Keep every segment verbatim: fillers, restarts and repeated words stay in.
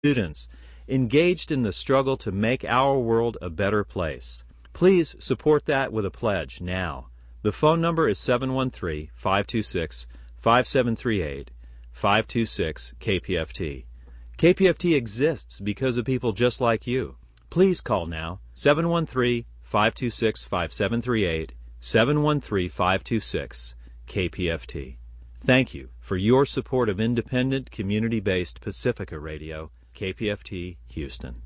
students engaged in the struggle to make our world a better place. Please support that with a pledge now. The phone number is seven one three, five two six, five seven three eight, five two six K P F T. K P F T exists because of people just like you. Please call now, seven one three, five two six, five seven three eight, seven one three, five two six K P F T. Thank you for your support of independent, community-based Pacifica Radio, K P F T, Houston.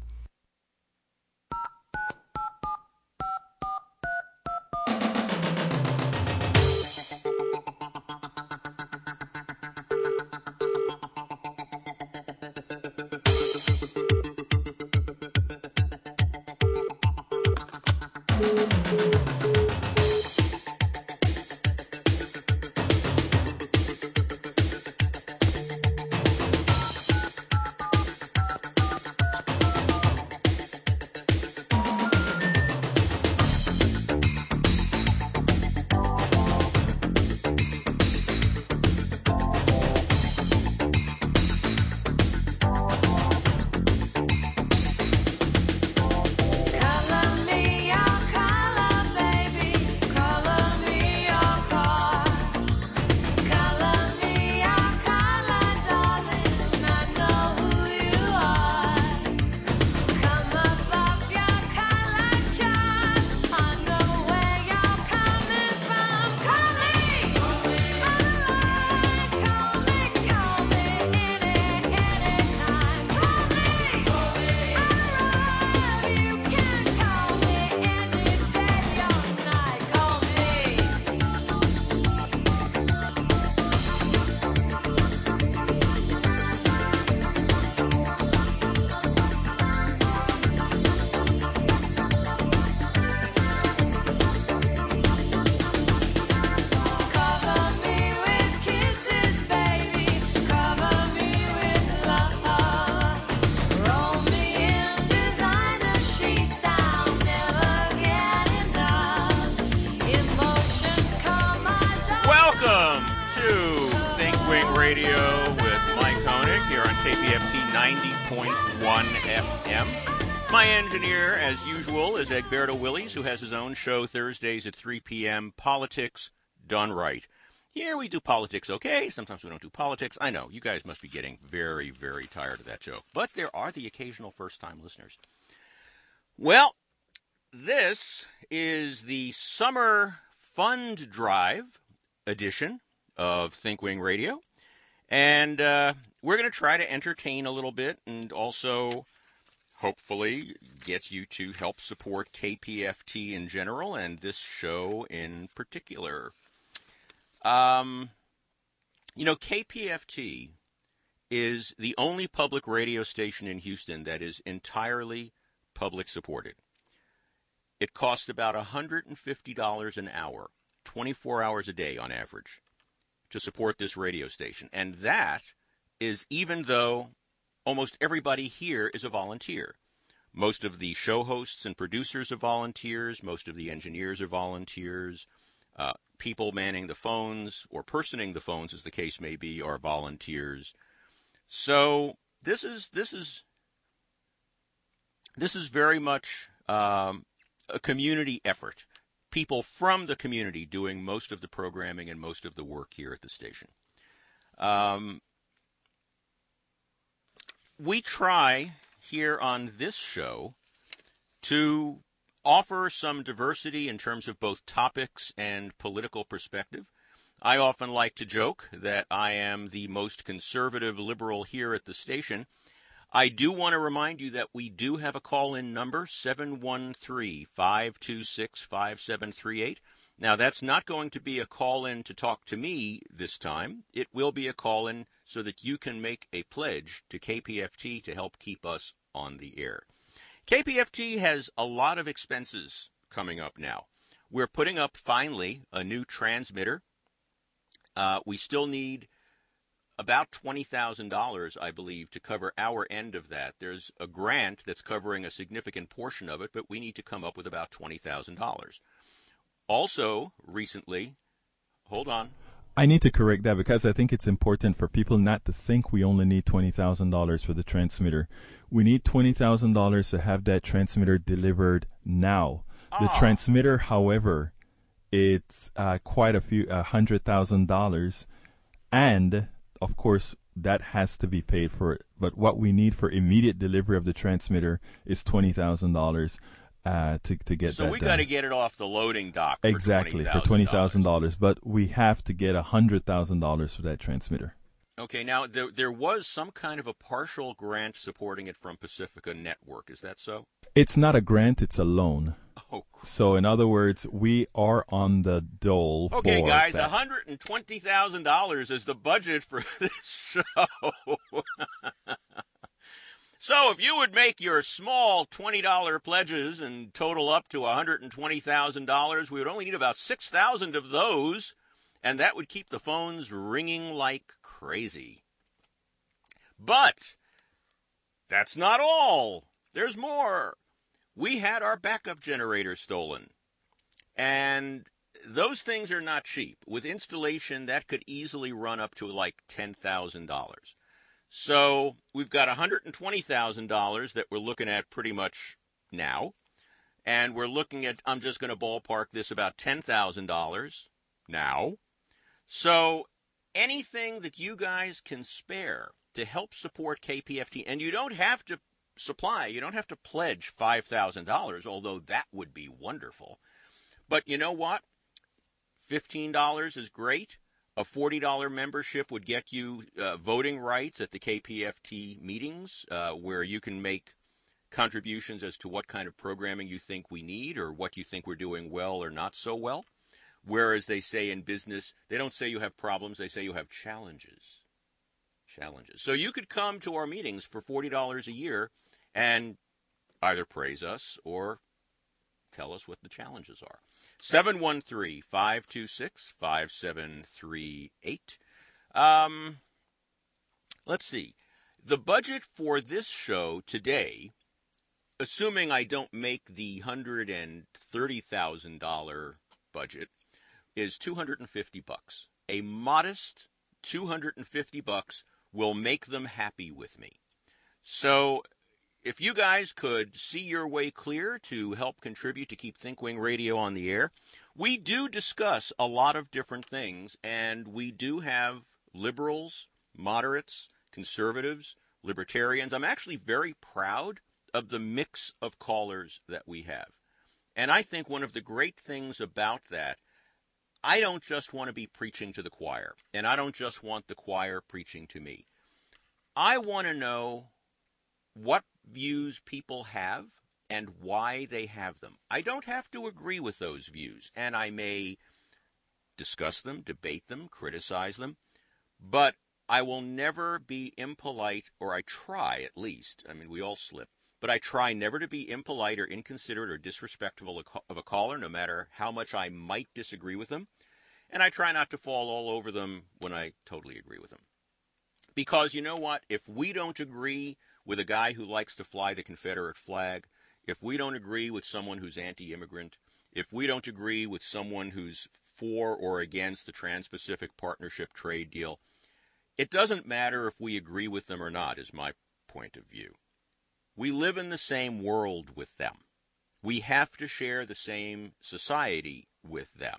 My engineer, as usual, is Egberto Willies, who has his own show Thursdays at three p.m., Politics Done Right. Here we do politics okay, sometimes we don't do politics. I know, you guys must be getting very, very tired of that joke. But there are the occasional first-time listeners. Well, this is the Summer Fund Drive edition of ThinkWing Radio. And uh, we're going to try to entertain a little bit and also hopefully get you to help support K P F T in general and this show in particular. Um, you know, K P F T is the only public radio station in Houston that is entirely public supported. It costs about one hundred fifty dollars an hour, twenty-four hours a day on average, to support this radio station. And that is even though almost everybody here is a volunteer. Most of the show hosts and producers are volunteers. Most of the engineers are volunteers. Uh, people manning the phones or personing the phones, as the case may be, are volunteers. So this is this is this is very much um, a community effort. People from the community doing most of the programming and most of the work here at the station. Um, we try here on this show to offer some diversity in terms of both topics and political perspective. I often like to joke that I am the most conservative liberal here at the station. I do want to remind you that we do have a call-in number, seven one three, five two six, five seven three eight. Now, that's not going to be a call-in to talk to me this time. It will be a call-in so that you can make a pledge to K P F T to help keep us on the air. K P F T has a lot of expenses coming up now. We're putting up, finally, a new transmitter. Uh, we still need about twenty thousand dollars, I believe, to cover our end of that. There's a grant that's covering a significant portion of it, but we need to come up with about twenty thousand dollars. Also, recently, hold on. I need to correct that because I think it's important for people not to think we only need twenty thousand dollars for the transmitter. We need twenty thousand dollars to have that transmitter delivered now. Ah. The transmitter, however, it's uh, quite a few, a hundred thousand dollars, and of course that has to be paid for. But what we need for immediate delivery of the transmitter is twenty thousand dollars. Uh, to to get so that we done. got to get it off the loading dock for exactly twenty thousand dollars. for twenty thousand dollars, but we have to get a hundred thousand dollars for that transmitter. Okay, now there there was some kind of a partial grant supporting it from Pacifica Network. Is that so? It's not a grant; it's a loan. Oh. So in other words, we are on the dole. Okay, for guys, that. one hundred and twenty thousand dollars is the budget for this show. So if you would make your small twenty dollars pledges and total up to one hundred twenty thousand dollars, we would only need about six thousand of those, and that would keep the phones ringing like crazy. But that's not all. There's more. We had our backup generator stolen, and those things are not cheap. With installation, that could easily run up to like ten thousand dollars. So we've got one hundred twenty thousand dollars that we're looking at pretty much now. And we're looking at, I'm just going to ballpark this, about ten thousand dollars now. So anything that you guys can spare to help support K P F T, and you don't have to supply, you don't have to pledge five thousand dollars, although that would be wonderful. But you know what? fifteen dollars is great. A forty dollars membership would get you uh, voting rights at the K P F T meetings, uh, where you can make contributions as to what kind of programming you think we need or what you think we're doing well or not so well. Whereas they say in business, they don't say you have problems, they say you have challenges. Challenges. So you could come to our meetings for forty dollars a year and either praise us or tell us what the challenges are. seven one three, five two six, five seven three eight. Um, let's see. The budget for this show today, assuming I don't make the one hundred thirty thousand dollars budget, is two hundred fifty bucks. A modest two hundred fifty bucks will make them happy with me. So if you guys could see your way clear to help contribute to keep ThinkWing Radio on the air, we do discuss a lot of different things, and we do have liberals, moderates, conservatives, libertarians. I'm actually very proud of the mix of callers that we have. And I think one of the great things about that, I don't just want to be preaching to the choir, and I don't just want the choir preaching to me. I want to know what views people have and why they have them. I don't have to agree with those views, and I may discuss them, debate them, criticize them, but I will never be impolite, or I try at least. I mean, we all slip, but I try never to be impolite or inconsiderate or disrespectful of a caller, no matter how much I might disagree with them, and I try not to fall all over them when I totally agree with them. Because you know what? If we don't agree with a guy who likes to fly the Confederate flag, if we don't agree with someone who's anti-immigrant, if we don't agree with someone who's for or against the Trans-Pacific Partnership trade deal, it doesn't matter if we agree with them or not, is my point of view. We live in the same world with them. We have to share the same society with them.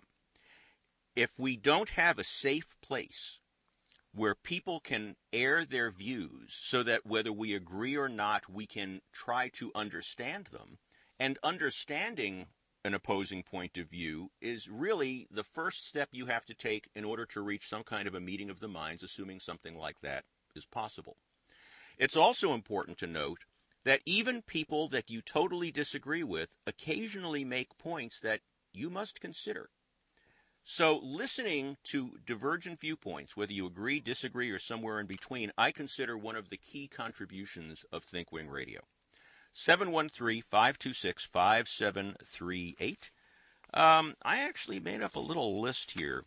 If we don't have a safe place where people can air their views so that whether we agree or not, we can try to understand them. And understanding an opposing point of view is really the first step you have to take in order to reach some kind of a meeting of the minds, assuming something like that is possible. It's also important to note that even people that you totally disagree with occasionally make points that you must consider. So listening to divergent viewpoints, whether you agree, disagree, or somewhere in between, I consider one of the key contributions of ThinkWing Radio. seven one three, five two six, five seven three eight. Um, I actually made up a little list here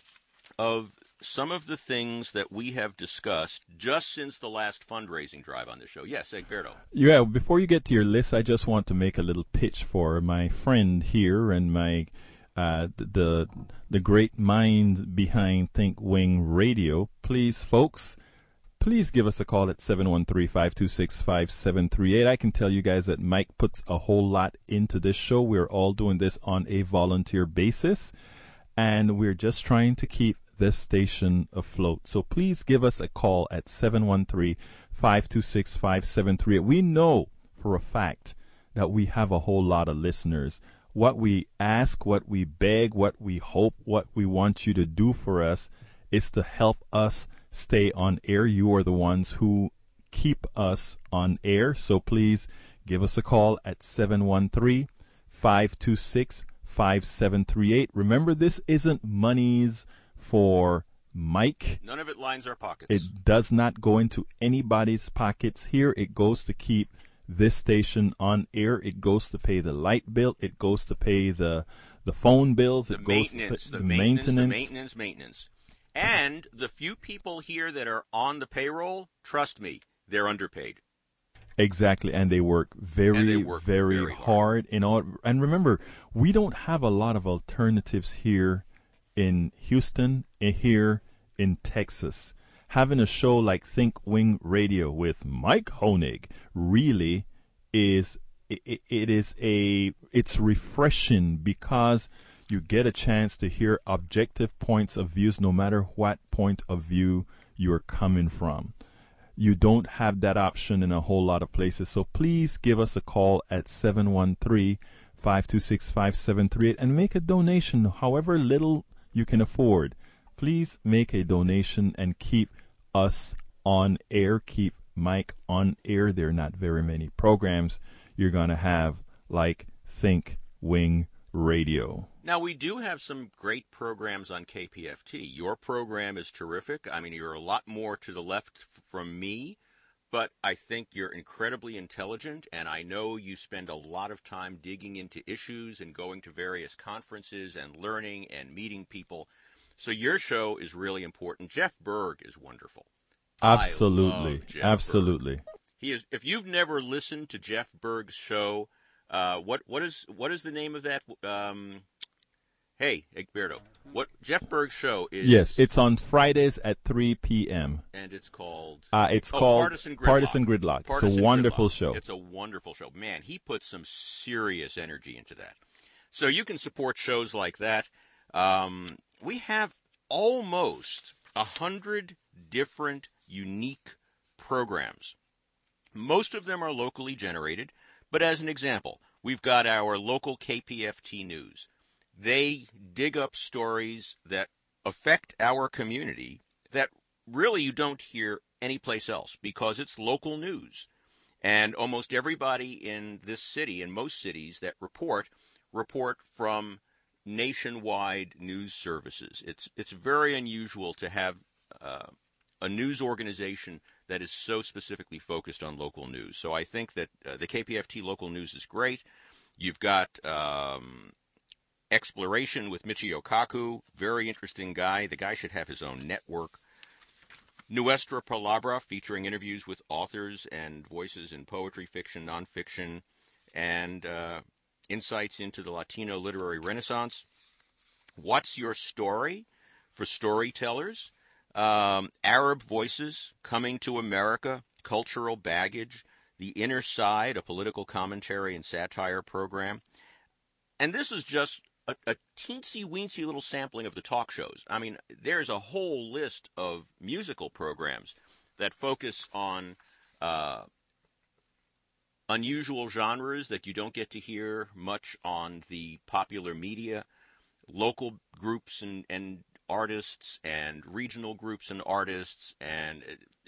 of some of the things that we have discussed just since the last fundraising drive on the show. Yes, Egberto. Yeah, before you get to your list, I just want to make a little pitch for my friend here and my uh, the the great minds behind Think Wing Radio. Please, folks, please give us a call at seven one three, five two six, five seven three eight. I can tell you guys that Mike puts a whole lot into this show. We're all doing this on a volunteer basis, and we're just trying to keep this station afloat. So please give us a call at seven one three, five two six, five seven three eight. We know for a fact that we have a whole lot of listeners. What we ask, what we beg, what we hope, what we want you to do for us is to help us stay on air. You are the ones who keep us on air. So please give us a call at seven one three, five two six, five seven three eight. Remember, this isn't monies for Mike. None of it lines our pockets. It does not go into anybody's pockets here. It goes to keep this station on air. It goes to pay the light bill. It goes to pay the the phone bills. The it goes maintenance, to the, the maintenance, maintenance, the maintenance, maintenance. And the few people here that are on the payroll, trust me, they're underpaid. Exactly, and they work very, and they work very, very hard. hard. In all, and remember, we don't have a lot of alternatives here in Houston and here in Texas. Having a show like Think Wing Radio with Mike Honig really is it, it is a it's refreshing because you get a chance to hear objective points of views no matter what point of view you're coming from. You don't have that option in a whole lot of places. So please give us a call at seven one three, five two six, five seven three eight and make a donation, however little you can afford. Please make a donation and keep us on air. Keep Mike on air. There are not very many programs you're going to have like Think Wing Radio. Now, we do have some great programs on K P F T. Your program is terrific. I mean, you're a lot more to the left f- from me, but I think you're incredibly intelligent, and I know you spend a lot of time digging into issues and going to various conferences and learning and meeting people. So your show is really important. Jeff Berg is wonderful. Absolutely. Jeff Absolutely. Berg. He is. If you've never listened to Jeff Berg's show, uh, what what is what is the name of that? Um, hey, Egberto, what Jeff Berg's show is? Yes, it's on Fridays at three p.m. And it's called? Uh, it's oh, called Partisan Gridlock. Partisan Gridlock. Partisan it's a wonderful Gridlock. show. It's a wonderful show. Man, he puts some serious energy into that. So you can support shows like that. Um, we have almost a hundred different unique programs. Most of them are locally generated, but as an example, we've got our local K P F T News. They dig up stories that affect our community that really you don't hear anyplace else because it's local news. And almost everybody in this city, and most cities that report, report from nationwide news services. It's it's very unusual to have uh, a news organization that is so specifically focused on local news. So I think that uh, the K P F T local news is great. You've got um, Exploration with Michio Kaku, very interesting guy. The guy should have his own network. Nuestra Palabra, featuring interviews with authors and voices in poetry, fiction, nonfiction, and uh, insights into the Latino literary renaissance. What's Your Story for storytellers? Um, Arab Voices, Coming to America, Cultural Baggage, The Inner Side, a political commentary and satire program. And this is just a, a teensy-weensy little sampling of the talk shows. I mean, there's a whole list of musical programs that focus on uh, unusual genres that you don't get to hear much on the popular media, local groups and, and artists and regional groups and artists, and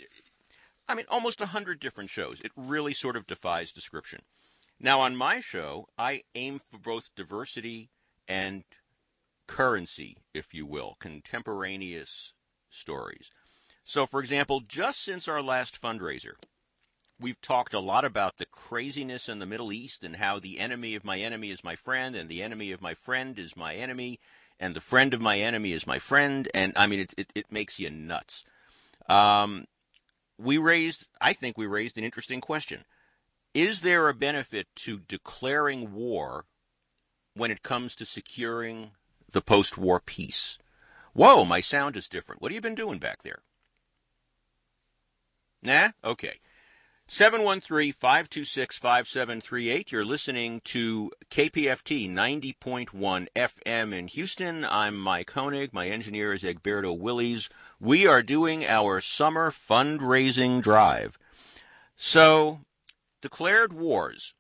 I mean, almost a hundred different shows. It really sort of defies description. Now, on my show, I aim for both diversity and currency, if you will, contemporaneous stories. So, for example, just since our last fundraiser, we've talked a lot about the craziness in the Middle East and how the enemy of my enemy is my friend, and the enemy of my friend is my enemy, and the friend of my enemy is my friend, and I mean, it it, it makes you nuts. Um, we raised, I think we raised an interesting question. Is there a benefit to declaring war when it comes to securing the post-war peace. Whoa, my sound is different. What have you been doing back there? Nah? Okay. seven one three, five two six, five seven three eight. You're listening to K P F T ninety point one F M in Houston. I'm Mike Honig. My engineer is Egberto Willies. We are doing our summer fundraising drive. So, declared wars.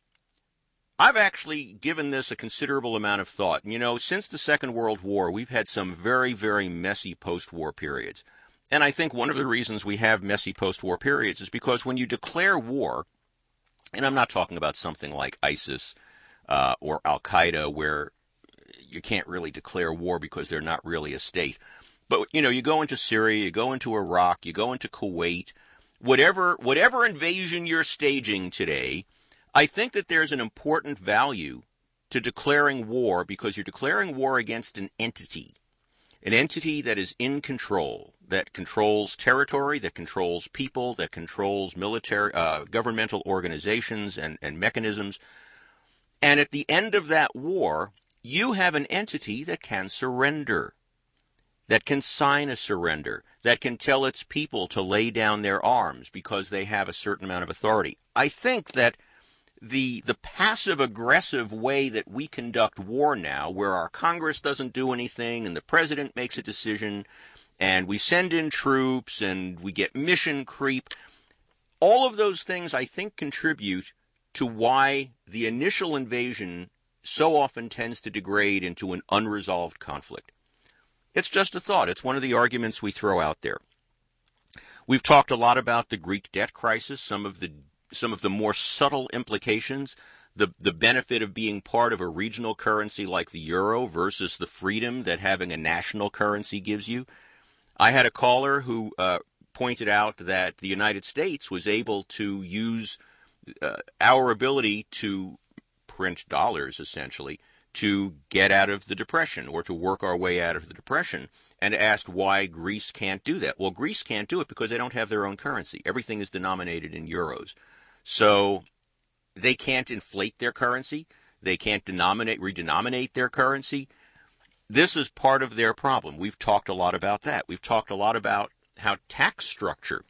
I've actually given this a considerable amount of thought. You know, since the Second World War, we've had some very, very messy post-war periods. And I think one of the reasons we have messy post-war periods is because when you declare war, and I'm not talking about something like ISIS uh, or Al-Qaeda where you can't really declare war because they're not really a state. But, you know, you go into Syria, you go into Iraq, you go into Kuwait, whatever whatever invasion you're staging today, I think that there's an important value to declaring war because you're declaring war against an entity, an entity that is in control, that controls territory, that controls people, that controls military, uh, governmental organizations and, and mechanisms. And at the end of that war, you have an entity that can surrender, that can sign a surrender, that can tell its people to lay down their arms because they have a certain amount of authority. I think that the the passive-aggressive way that we conduct war now, where our Congress doesn't do anything and the president makes a decision and we send in troops and we get mission creep, all of those things I think contribute to why the initial invasion so often tends to degrade into an unresolved conflict. It's just a thought. It's one of the arguments we throw out there. We've talked a lot about the Greek debt crisis, some of the some of the more subtle implications, the the benefit of being part of a regional currency like the euro versus the freedom that having a national currency gives you. I had a caller who uh, pointed out that the United States was able to use uh, our ability to print dollars, essentially, to get out of the Depression or to work our way out of the Depression, and asked why Greece can't do that. Well, Greece can't do it because they don't have their own currency. Everything is denominated in euros. So they can't inflate their currency. They can't denominate, redenominate their currency. This is part of their problem. We've talked a lot about that. We've talked a lot about how tax structure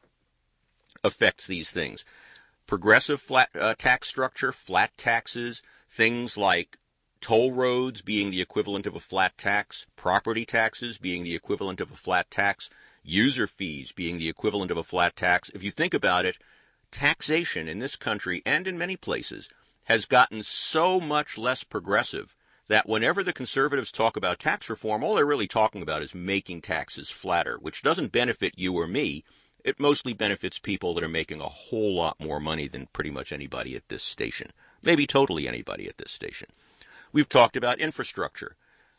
affects these things. Progressive flat uh, tax structure, flat taxes, things like toll roads being the equivalent of a flat tax, property taxes being the equivalent of a flat tax, user fees being the equivalent of a flat tax. If you think about it, taxation in this country and in many places has gotten so much less progressive that whenever the conservatives talk about tax reform, all they're really talking about is making taxes flatter, which doesn't benefit you or me. It mostly benefits people that are making a whole lot more money than pretty much anybody at this station, maybe totally anybody at this station. We've talked about infrastructure,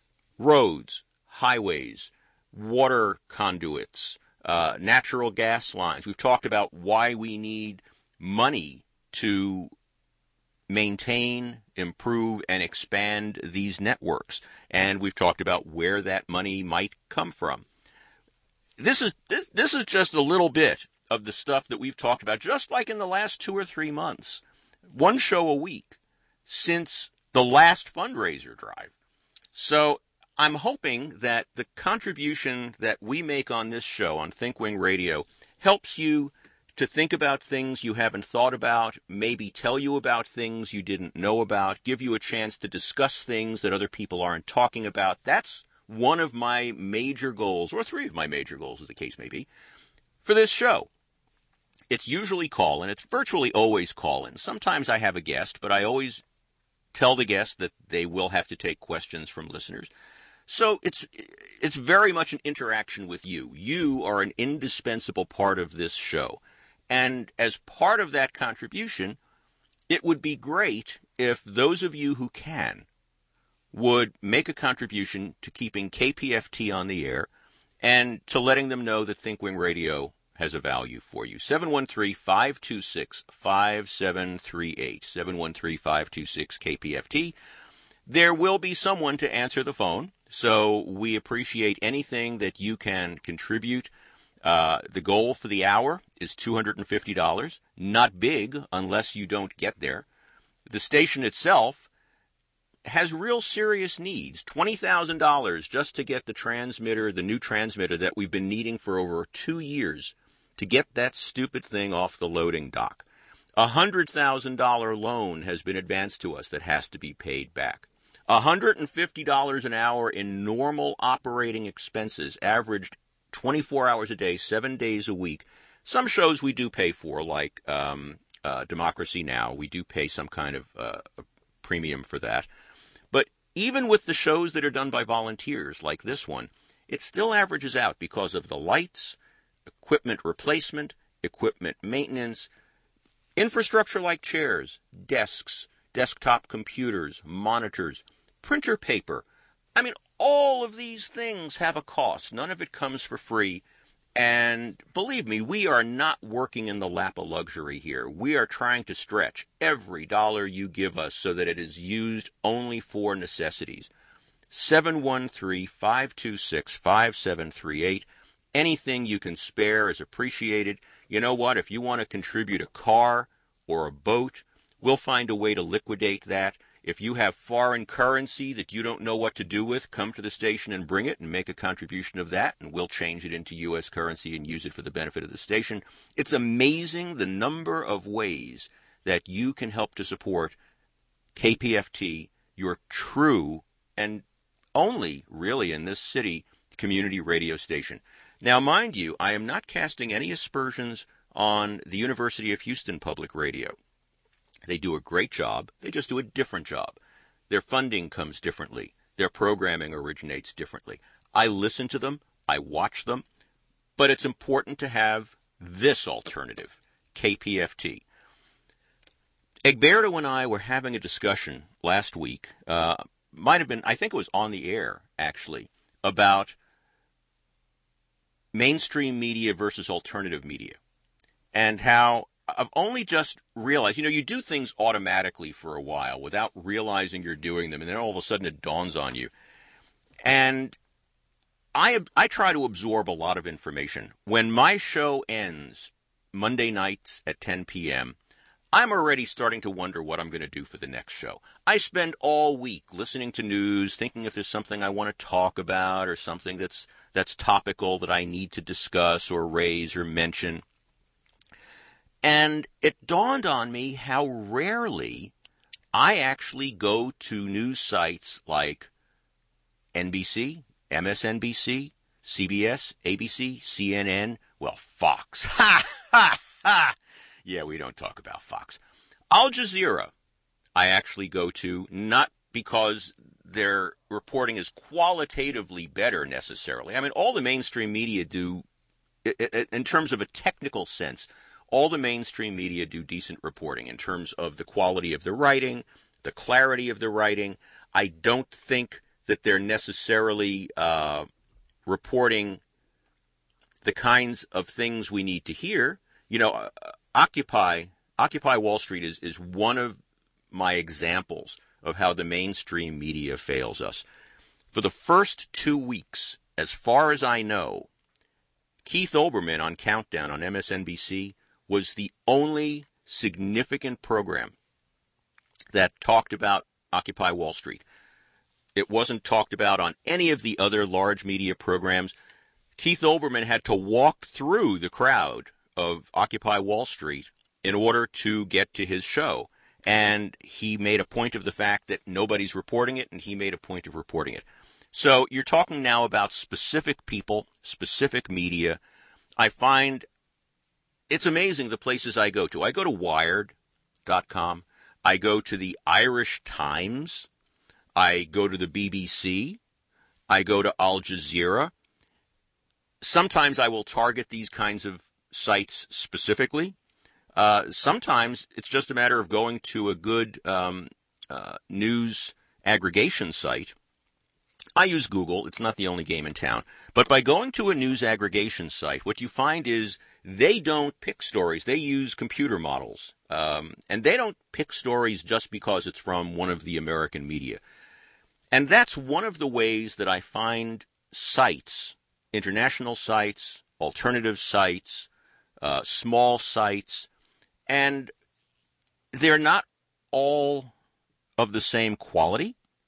roads, highways, water conduits, uh, natural gas lines. We've talked about why we need money to maintain, improve, and expand these networks. And we've talked about where that money might come from. This is this, this is just a little bit of the stuff that we've talked about, just like in the last two or three months. One show a week since the last fundraiser drive. So I'm hoping that the contribution that we make on this show, on ThinkWing Radio, helps you to think about things you haven't thought about, maybe tell you about things you didn't know about, give you a chance to discuss things that other people aren't talking about. That's one of my major goals, or three of my major goals, as the case may be, for this show. It's usually call-in. It's virtually always call-in. Sometimes I have a guest, but I always tell the guest that they will have to take questions from listeners. So it's it's very much an interaction with you. You are an indispensable part of this show. And as part of that contribution, it would be great if those of you who can would make a contribution to keeping K P F T on the air and to letting them know that ThinkWing Radio has a value for you. seven one three, five two six, five seven three eight, seven one three, five two six, K P F T. There will be someone to answer the phone, so we appreciate anything that you can contribute. Uh, the goal for the hour is two hundred fifty dollars. Not big unless you don't get there. The station itself has real serious needs. twenty thousand dollars just to get the transmitter, the new transmitter that we've been needing for over two years to get that stupid thing off the loading dock. A one hundred thousand dollars loan has been advanced to us that has to be paid back. one hundred fifty dollars an hour in normal operating expenses, averaged twenty-four hours a day, seven days a week. Some shows we do pay for, like um, uh, Democracy Now! We do pay some kind of uh, premium for that. But even with the shows that are done by volunteers, like this one, it still averages out because of the lights, equipment replacement, equipment maintenance, infrastructure like chairs, desks, desktop computers, monitors, printer paper. I mean, all of these things have a cost. None of it comes for free. And believe me, we are not working in the lap of luxury here. We are trying to stretch every dollar you give us so that it is used only for necessities. seven one three, five two six, five seven three eight. Anything you can spare is appreciated. You know what? If you want to contribute a car or a boat, we'll find a way to liquidate that. If you have foreign currency that you don't know what to do with, come to the station and bring it and make a contribution of that, and we'll change it into U S currency and use it for the benefit of the station. It's amazing the number of ways that you can help to support K P F T, your true and only, really, in this city, community radio station. Now, mind you, I am not casting any aspersions on the University of Houston Public Radio. They do a great job. They just do a different job. Their funding comes differently. Their programming originates differently. I listen to them. I watch them. But it's important to have this alternative, K P F T. Egberto and I were having a discussion last week, uh, might have been, I think it was on the air, actually, about mainstream media versus alternative media, and how I've only just realized, you know, you do things automatically for a while without realizing you're doing them, and then all of a sudden it dawns on you. And I I try to absorb a lot of information. When my show ends Monday nights at ten p.m., I'm already starting to wonder what I'm going to do for the next show. I spend all week listening to news, thinking if there's something I want to talk about or something that's that's topical that I need to discuss or raise or mention. And it dawned on me how rarely I actually go to news sites like N B C, M S N B C, C B S, A B C, C N N, well, Fox. Ha, ha, ha. Yeah, we don't talk about Fox. Al Jazeera, I actually go to, not because their reporting is qualitatively better necessarily. I mean, all the mainstream media do, in terms of a technical sense, all the mainstream media do decent reporting in terms of the quality of the writing, the clarity of the writing. I don't think that they're necessarily uh, reporting the kinds of things we need to hear. You know, uh, Occupy Occupy Wall Street is, is one of my examples of how the mainstream media fails us. For the first two weeks, as far as I know, Keith Olbermann on Countdown on M S N B C was the only significant program that talked about Occupy Wall Street. It wasn't talked about on any of the other large media programs. Keith Olbermann had to walk through the crowd of Occupy Wall Street in order to get to his show. And he made a point of the fact that nobody's reporting it, and he made a point of reporting it. So you're talking now about specific people, specific media. I find it's amazing the places I go to. I go to Wired dot com. I go to the Irish Times. I go to the B B C. I go to Al Jazeera. Sometimes I will target these kinds of sites specifically. Uh, sometimes it's just a matter of going to a good um, uh, news aggregation site. I use Google. It's not the only game in town. But by going to a news aggregation site, what you find is they don't pick stories. They use computer models. Um, and they don't pick stories just because it's from one of the American media. And that's one of the ways that I find sites, international sites, alternative sites, uh, small sites, and they're not all of the same quality.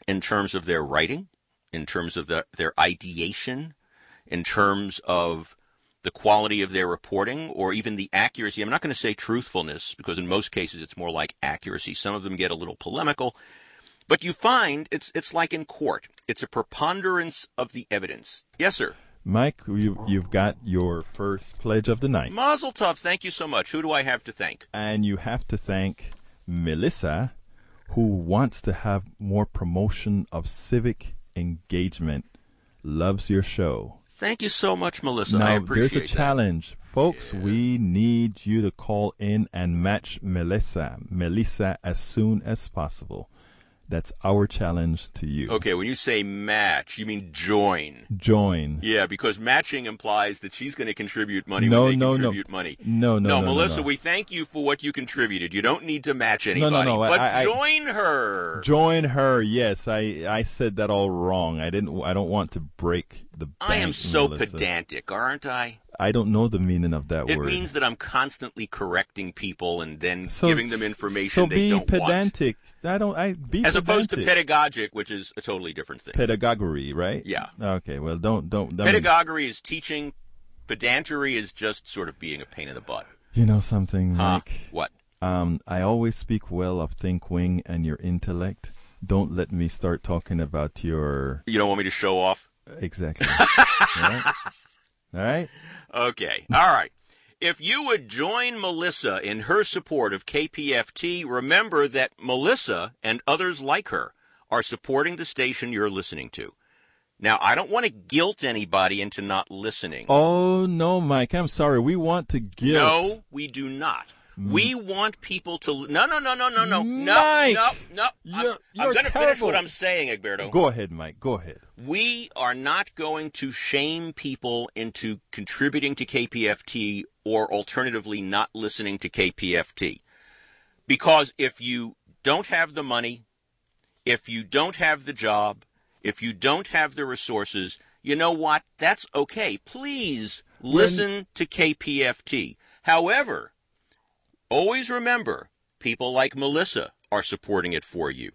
in terms of their writing, in terms of the, their ideation, in terms of the quality of their reporting, or even the accuracy. I'm not going to say truthfulness, because in most cases it's more like accuracy. Some of them get a little polemical. But you find it's it's like in court. It's a preponderance of the evidence. Yes, sir. Mike, you, you've got your first pledge of the night. Mazel tov. Thank you so much. Who do I have to thank? And you have to thank Melissa, who wants to have more promotion of civic engagement. Loves your show. Thank you so much, Melissa. Now, I appreciate there's a challenge. Folks, Yeah. we need you to call in and match Melissa, Melissa as soon as possible. That's our challenge to you. Okay, when you say match, you mean join. Join. Yeah, because matching implies that she's going to contribute money No, when they no, no. contribute money. No, no, no, no, Melissa, no. we thank you for what you contributed. You don't need to match no, anybody. no. But I- I- join her. Join her. Yes, I I said that all wrong. I didn't. I don't want to break the bank, I am so Melissa. pedantic, aren't I? I don't know the meaning of that It word. means that I'm constantly correcting people and then so, giving them information so they be don't pedantic. I don't. I be want. As opposed to pedantic. pedagogic, which is a totally different thing. pedagogy, right? Yeah. Okay. Well, don't don't. don't Pedagogy is teaching. Pedantery is just sort of being a pain in the butt. You know something, Huh? Mike? What? Um, I always speak well of Think Wing and your intellect. Don't let me start talking about your You don't want me to show off? exactly. All right. All right. Okay. All right. If you would join Melissa in her support of K P F T, remember that Melissa and others like her are supporting the station you're listening to. Now, I don't want to guilt anybody into not listening. Oh no, Mike. I'm sorry. We want to guilt. No, we do not. We want people to... No, no, no, no, no, no. No, Mike! no, no. I'm, You're- I'm you're going to finish terrible. what I'm saying, Egberto. Go ahead, Mike. Go ahead. We are not going to shame people into contributing to K P F T or alternatively not listening to K P F T. Because if you don't have the money, if you don't have the job, if you don't have the resources, you know what? That's okay. Please listen to K P F T. However, always remember, people like Melissa are supporting it for you.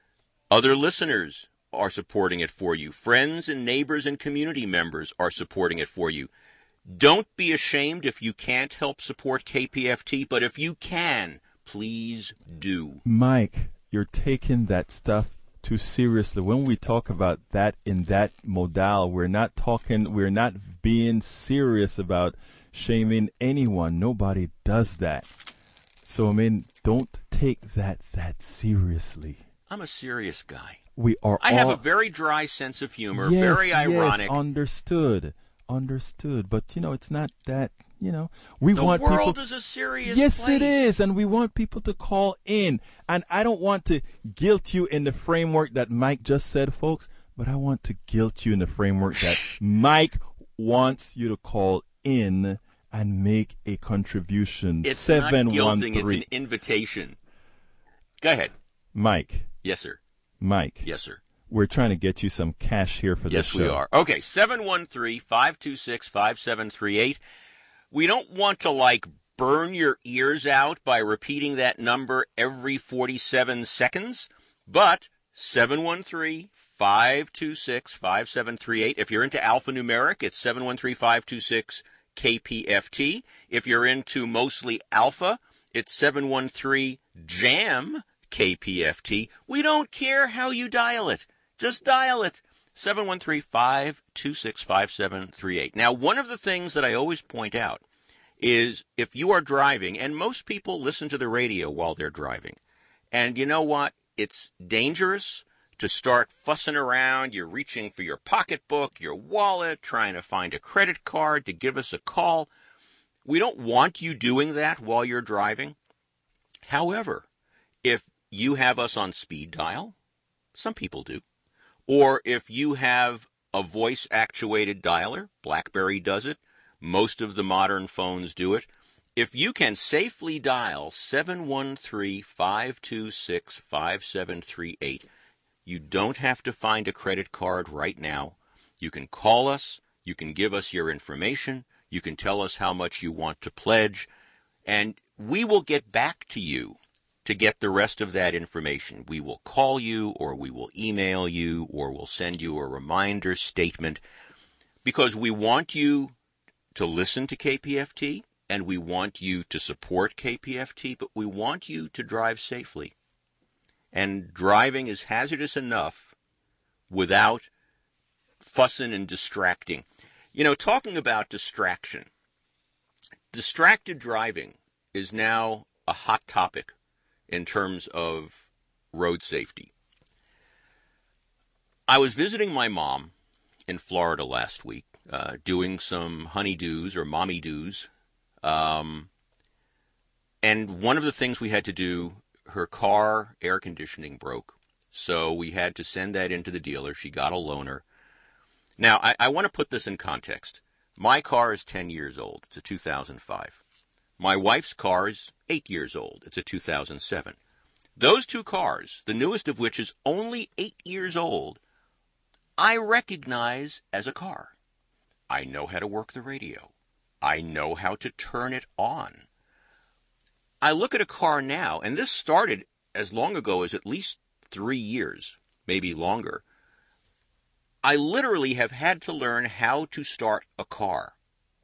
Other listeners are supporting it for you. Friends and neighbors and community members are supporting it for you. Don't be ashamed if you can't help support K P F T, but if you can, please do. Mike, you're taking that stuff too seriously. When we talk about that in that modal, we're not talking, we're not being serious about shaming anyone. Nobody does that. So, I mean, don't take that that seriously. I'm a serious guy. We are I all, have a very dry sense of humor, yes, very ironic. Yes, understood. Understood. But, you know, it's not that, you know, we The want world people... is a serious Yes, place. it is, and we want people to call in. And I don't want to guilt you in the framework that Mike just said, folks, but I want to guilt you in the framework that Mike wants you to call in and make a contribution. It's seven not one guilting, it's three. an invitation. Go ahead. Mike, Yes, sir. Mike, Yes, sir. we're trying to get you some cash here for Yes, this show. we are. Okay, seven one three, five two six, five seven three eight. We don't want to, like, burn your ears out by repeating that number every forty-seven seconds, but seven one three, five two six, five seven three eight. If you're into alphanumeric, it's seven one three, five two six, K P F T. If you're into mostly alpha, it's seven one three, jam, K P F T. We don't care how you dial it. Just dial it. seven one three, five two six, five seven three eight. Now, one of the things that I always point out is if you are driving, and most people listen to the radio while they're driving, and you know what? It's dangerous to start fussing around. You're reaching for your pocketbook, your wallet, trying to find a credit card to give us a call. We don't want you doing that while you're driving. However, if you have us on speed dial, some people do, or if you have a voice-actuated dialer, BlackBerry does it, most of the modern phones do it, if you can safely dial seven one three, five two six, five seven three eight, you don't have to find a credit card right now. You can call us, you can give us your information, you can tell us how much you want to pledge, and we will get back to you to get the rest of that information. We will call you, or we will email you, or we'll send you a reminder statement, because we want you to listen to K P F T, and we want you to support K P F T, but we want you to drive safely. And driving is hazardous enough without fussing and distracting. You know, talking about distraction, distracted driving is now a hot topic in terms of road safety. I was visiting my mom in Florida last week, uh, doing some honeydews or mommy-doos. Um, and one of the things we had to do, her car air conditioning broke. So we had to send that into the dealer. She got a loaner. Now, I, I want to put this in context. My car is ten years old. It's a two thousand five. My wife's car is eight years old. It's a two thousand seven. Those two cars, the newest of which is only eight years old, I recognize as a car. I know how to work the radio. I know how to turn it on. I look at a car now, and this started as long ago as at least three years, maybe longer. I literally have had to learn how to start a car.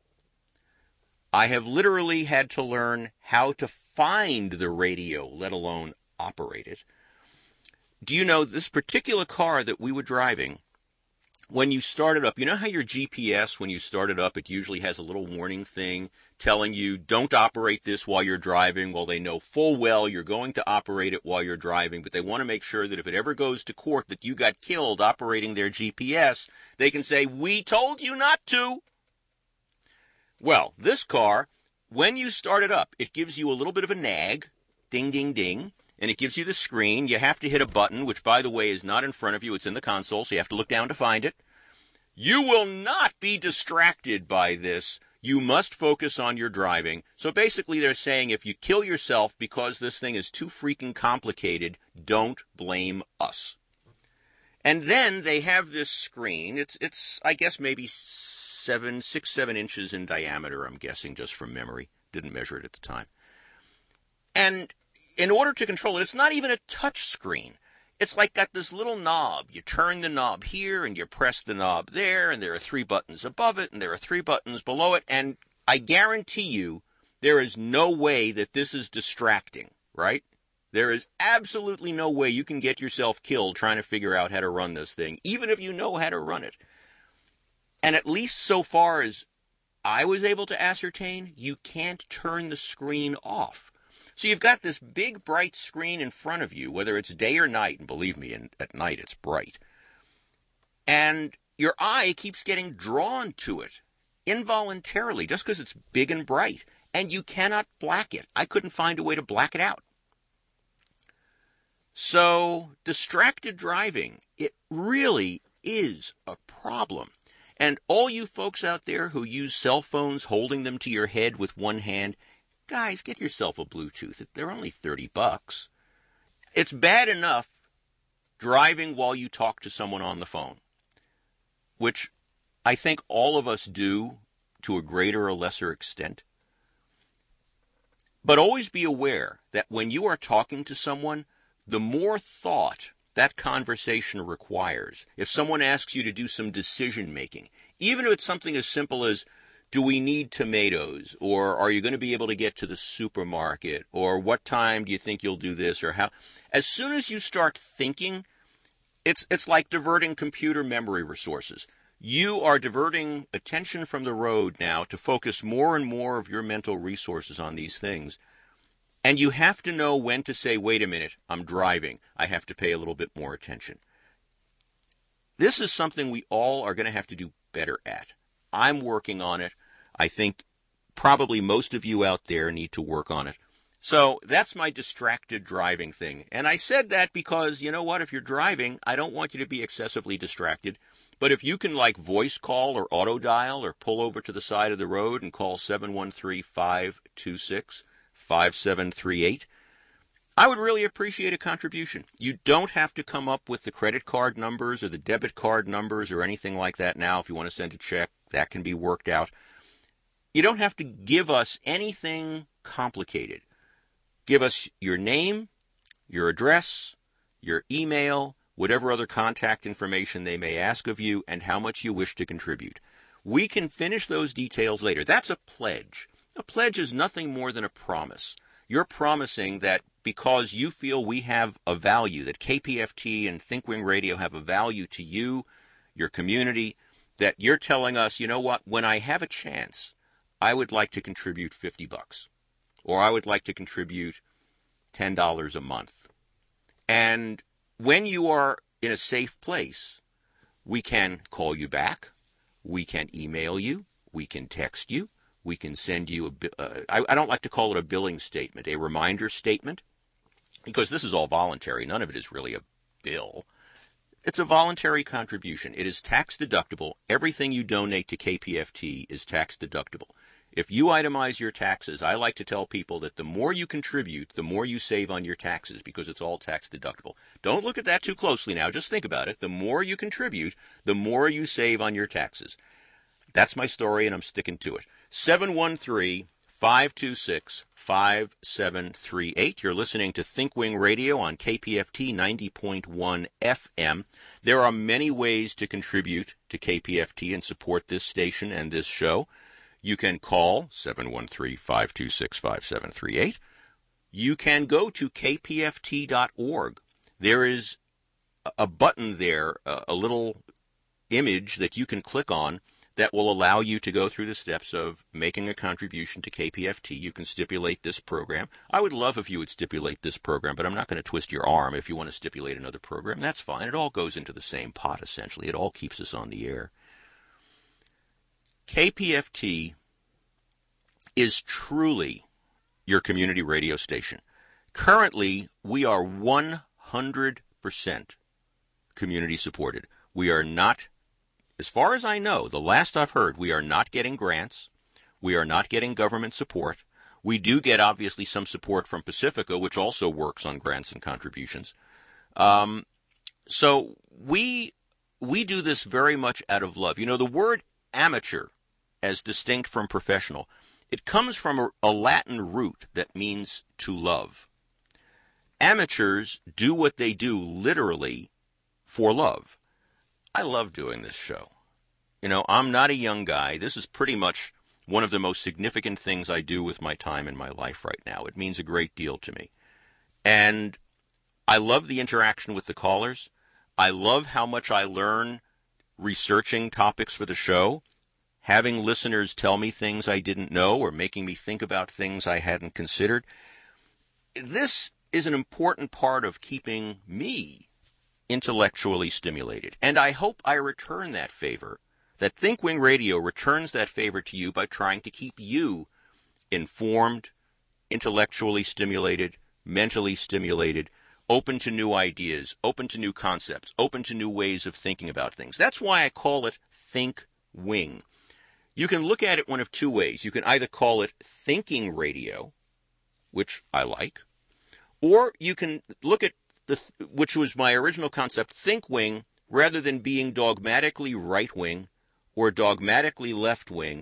I have literally had to learn how to find the radio, let alone operate it. Do you know this particular car that we were driving, when you start it up, you know how your G P S, when you start it up, it usually has a little warning thing telling you, don't operate this while you're driving. Well, they know full well you're going to operate it while you're driving, but they want to make sure that if it ever goes to court that you got killed operating their G P S, they can say, we told you not to. Well, this car, when you start it up, it gives you a little bit of a nag, ding, ding, ding, and it gives you the screen. You have to hit a button, which, by the way, is not in front of you. It's in the console, so you have to look down to find it. You will not be distracted by this. You must focus on your driving. So basically they're saying if you kill yourself because this thing is too freaking complicated, don't blame us. And then they have this screen. It's, it's I guess, maybe seven, six, seven inches in diameter, I'm guessing, just from memory. Didn't measure it at the time. And in order to control it, it's not even a touch screen. It's like got this little knob. You turn the knob here and you press the knob there, and there are three buttons above it and there are three buttons below it. And I guarantee you there is no way that this is distracting, right? There is absolutely no way you can get yourself killed trying to figure out how to run this thing, even if you know how to run it. And at least so far as I was able to ascertain, you can't turn the screen off. So you've got this big, bright screen in front of you, whether it's day or night, and believe me, at night it's bright. And your eye keeps getting drawn to it involuntarily, just because it's big and bright. And you cannot black it. I couldn't find a way to black it out. So distracted driving, it really is a problem. And all you folks out there who use cell phones holding them to your head with one hand, guys, get yourself a Bluetooth. They're only thirty bucks. It's bad enough driving while you talk to someone on the phone, which I think all of us do to a greater or lesser extent. But always be aware that when you are talking to someone, the more thought that conversation requires. If someone asks you to do some decision making, even if it's something as simple as, do we need tomatoes? Or are you going to be able to get to the supermarket? Or what time do you think you'll do this? Or how? As soon as you start thinking, it's it's like diverting computer memory resources. You are diverting attention from the road now to focus more and more of your mental resources on these things. And you have to know when to say, wait a minute, I'm driving. I have to pay a little bit more attention. This is something we all are going to have to do better at. I'm working on it. I think probably most of you out there need to work on it. So that's my distracted driving thing. And I said that because, you know what, if you're driving, I don't want you to be excessively distracted. But if you can like voice call or auto dial or pull over to the side of the road and call seven one three, five two six, five seven three eight, I would really appreciate a contribution. You don't have to come up with the credit card numbers or the debit card numbers or anything like that now. If you want to send a check, that can be worked out. You don't have to give us anything complicated. Give us your name, your address, your email, whatever other contact information they may ask of you, and how much you wish to contribute. We can finish those details later. That's a pledge. A pledge is nothing more than a promise. You're promising that because you feel we have a value, that K P F T and ThinkWing Radio have a value to you, your community, that you're telling us, you know what, when I have a chance, I would like to contribute fifty bucks, or I would like to contribute ten dollars a month. And when you are in a safe place, we can call you back, we can email you, we can text you, we can send you a, uh, I, I don't like to call it a billing statement, a reminder statement, because this is all voluntary. None of it is really a bill. It's a voluntary contribution. It is tax deductible. Everything you donate to K P F T is tax deductible. If you itemize your taxes, I like to tell people that the more you contribute, the more you save on your taxes, because it's all tax deductible. Don't look at that too closely now. Just think about it. The more you contribute, the more you save on your taxes. That's my story, and I'm sticking to it. seven one three, five two six, five seven three eight. You're listening to ThinkWing Radio on K P F T ninety point one F M. There are many ways to contribute to K P F T and support this station and this show. You can call seven one three, five two six, five seven three eight. You can go to k p f t dot org. There is a button there, a little image that you can click on that will allow you to go through the steps of making a contribution to K P F T. You can stipulate this program. I would love if you would stipulate this program, but I'm not going to twist your arm. If you want to stipulate another program, that's fine. It all goes into the same pot, essentially. It all keeps us on the air. K P F T is truly your community radio station. Currently, we are one hundred percent community supported. We are not, as far as I know, the last I've heard, we are not getting grants. We are not getting government support. We do get, obviously, some support from Pacifica, which also works on grants and contributions. Um, so we we do this very much out of love. You know, the word amateur, as distinct from professional, it comes from a, a Latin root that means to love. Amateurs do what they do literally for love. I love doing this show. You know, I'm not a young guy. This is pretty much one of the most significant things I do with my time in my life right now. It means a great deal to me. And I love the interaction with the callers. I love how much I learn researching topics for the show, having listeners tell me things I didn't know or making me think about things I hadn't considered. This is an important part of keeping me intellectually stimulated. And I hope I return that favor, that ThinkWing Radio returns that favor to you by trying to keep you informed, intellectually stimulated, mentally stimulated, open to new ideas, open to new concepts, open to new ways of thinking about things. That's why I call it ThinkWing. You can look at it one of two ways. You can either call it thinking radio, which I like, or you can look at, the, which was my original concept, ThinkWing, rather than being dogmatically right-wing or dogmatically left-wing.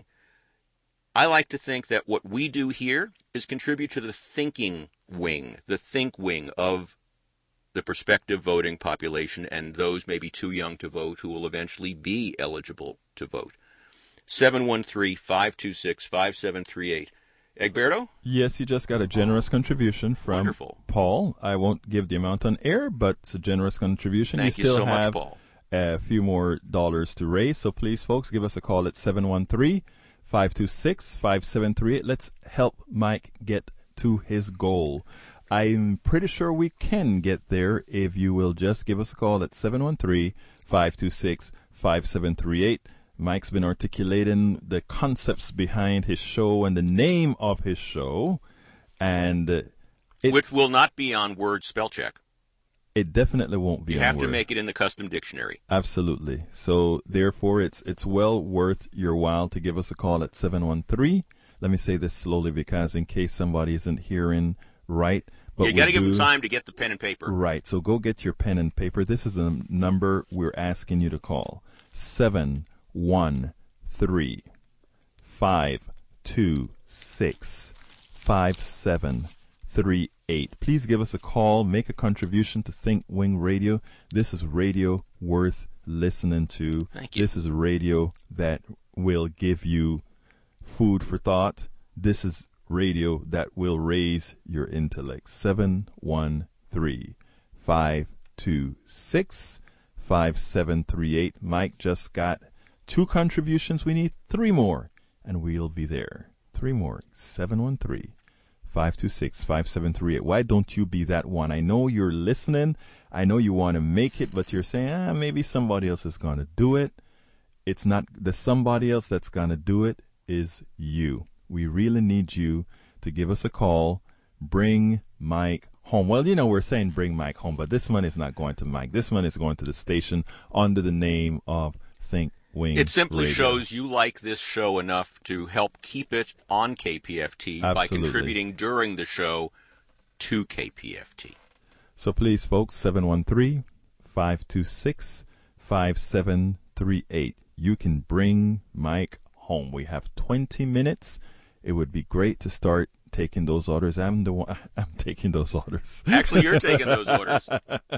I like to think that what we do here is contribute to the thinking wing, the think wing of the prospective voting population and those maybe too young to vote who will eventually be eligible to vote. seven one three, five two six, five seven three eight. Egberto? Yes, you just got a generous contribution from Wonderful. Paul. I won't give the amount on air, but it's a generous contribution. Thank you you still so much, have Paul. a few more dollars to raise, so please, folks, give us a call at seven one three, five two six, five seven three eight. Let's help Mike get to his goal. I'm pretty sure we can get there if you will just give us a call at seven one three, five two six, five seven three eight. Mike's been articulating the concepts behind his show and the name of his show, and uh, it, which will not be on Word spell check. It definitely won't be. You on have Word. to make it in the custom dictionary. Absolutely. So therefore, it's it's well worth your while to give us a call at seven one three. Let me say this slowly because in case somebody isn't hearing right. But you got to give do, them time to get the pen and paper. Right. So go get your pen and paper. This is a number we're asking you to call. seven one three, five two six, five seven three eight. Please give us a call. Make a contribution to Think Wing Radio. This is radio worth listening to. Thank you. This is radio that will give you food for thought. This is radio that will raise your intellect. seven one three, five two six, five seven three eight. Mike just got two contributions. We need three more, and we'll be there. Three more. seven one three, five two six, five seven three eight. Why don't you be that one? I know you're listening. I know you want to make it, but you're saying, ah, maybe somebody else is going to do it. It's not the somebody else that's going to do it is you. We really need you to give us a call. Bring Mike home. Well, you know, we're saying bring Mike home, but this one is not going to Mike. This one is going to the station under the name of Think Wing It simply Radio. shows you like this show enough to help keep it on K P F T by Absolutely. contributing during the show to K P F T. So please, folks, seven one three, five two six, five seven three eight. You can bring Mike home. We have twenty minutes. It would be great to start taking those orders. I'm the one. I'm taking those orders. Actually, you're taking those orders.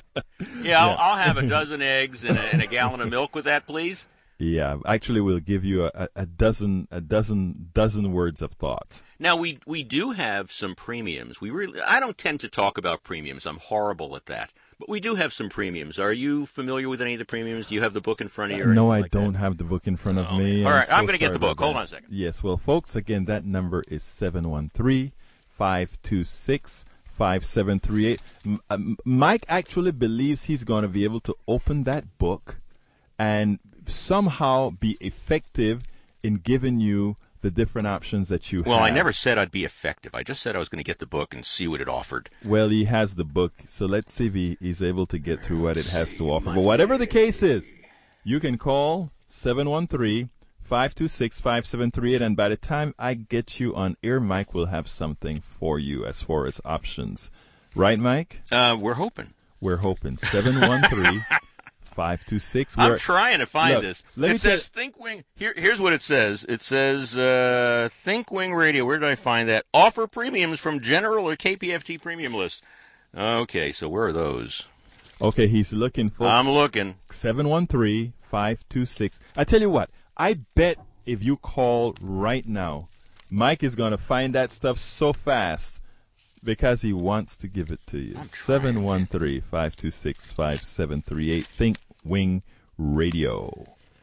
Yeah, I'll, I'll have a dozen eggs and a, and a gallon of milk with that, please. Yeah, actually, we'll give you a, a, a dozen, a dozen, dozen words of thought. Now, we we do have some premiums. We really, I don't tend to talk about premiums. I'm horrible at that. But we do have some premiums. Are you familiar with any of the premiums? Do you have the book in front of you? Or No, I anything like don't that? have the book in front of Oh, me. all right, so I'm going to get sorry the book. about Hold that. on a second. Yes, well, folks, again, that number is seven one three, five two six, five seven three eight. M- uh, Mike actually believes he's going to be able to open that book and somehow be effective in giving you the different options that you Well, have. I never said I'd be effective. I just said I was going to get the book and see what it offered. Well, he has the book, so let's see if he is able to get through what it has to offer. But whatever the case is, you can call seven one three, five two six, five seven three eight, and by the time I get you on air, Mike will have something for you as far as options. Right, Mike? Uh, we're hoping. We're hoping. seven one three, five two six. I'm trying to find Look, this. let me It says Think Wing. Here, here's what it says. It says uh, Think Wing Radio. Where did I find that? Offer premiums from general or K P F T premium lists. Okay, so where are those? Okay, he's looking for I'm looking. seven one three, five two six. I tell you what, I bet if you call right now, Mike is going to find that stuff so fast because he wants to give it to you. seven one three, five two six, five seven three eight. Think Wing Radio.